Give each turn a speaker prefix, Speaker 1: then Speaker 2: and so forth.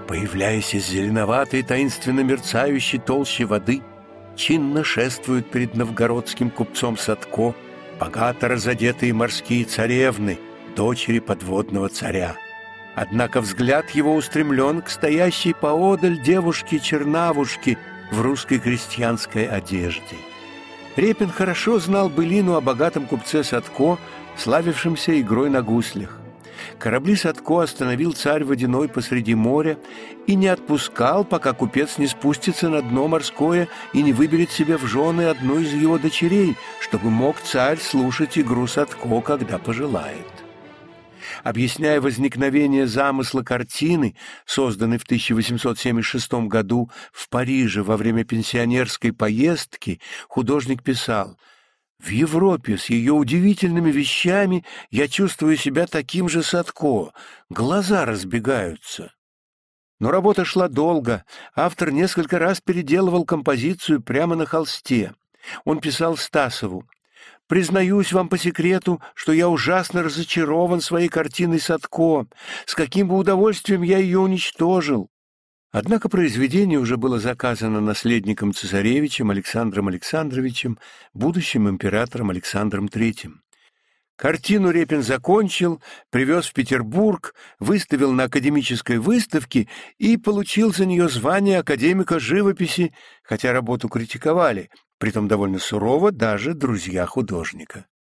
Speaker 1: появляясь из зеленоватой, таинственно мерцающей толщи воды, чинно шествуют перед новгородским купцом Садко богато разодетые морские царевны, дочери подводного царя. Однако взгляд его устремлен к стоящей поодаль девушке-чернавушке в русской крестьянской одежде. Репин хорошо знал былину о богатом купце Садко, славившемся игрой на гуслях. Корабли Садко остановил царь водяной посреди моря и не отпускал, пока купец не спустится на дно морское и не выберет себе в жены одну из его дочерей, чтобы мог царь слушать игру Садко, когда пожелает. Объясняя возникновение замысла картины, созданной в 1876 году в Париже во время пенсионерской поездки, художник писал: «В Европе с ее удивительными вещами я чувствую себя таким же Садко, глаза разбегаются». Но работа шла долго, автор несколько раз переделывал композицию прямо на холсте. Он писал Стасову: «Признаюсь вам по секрету, что я ужасно разочарован своей картиной Садко. С каким бы удовольствием я ее уничтожил». Однако произведение уже было заказано наследником цесаревичем Александром Александровичем, будущим императором Александром III. Картину Репин закончил, привез в Петербург, выставил на академической выставке и получил за нее звание академика живописи, хотя работу критиковали, притом довольно сурово даже друзья художника.